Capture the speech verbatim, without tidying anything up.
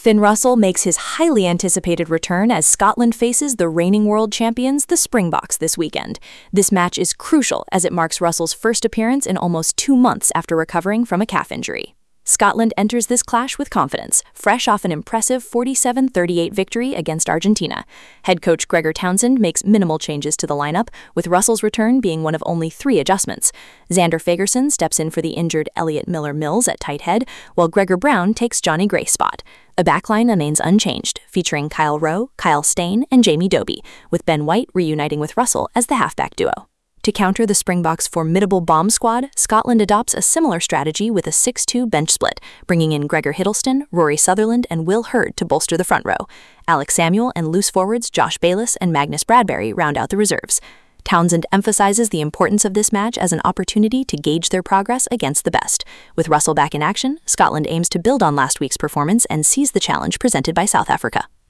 Finn Russell makes his highly anticipated return as Scotland faces the reigning world champions, the Springboks, this weekend. This match is crucial as it marks Russell's first appearance in almost two months after recovering from a calf injury. Scotland enters this clash with confidence, fresh off an impressive forty-seven thirty-eight victory against Argentina. Head coach Gregor Townsend makes minimal changes to the lineup, with Russell's return being one of only three adjustments. Xander Fagerson steps in for the injured Elliot Miller-Mills at tight head, while Gregor Brown takes Johnny Gray's spot. The backline remains unchanged, featuring Kyle Rowe, Kyle Stain, and Jamie Doby, with Ben White reuniting with Russell as the halfback duo. To counter the Springboks' formidable bomb squad, Scotland adopts a similar strategy with a six two bench split, bringing in Gregor Hiddleston, Rory Sutherland, and Will Hurd to bolster the front row. Alex Samuel and loose forwards Josh Bayliss and Magnus Bradbury round out the reserves. Townsend emphasizes the importance of this match as an opportunity to gauge their progress against the best. With Russell back in action, Scotland aims to build on last week's performance and seize the challenge presented by South Africa.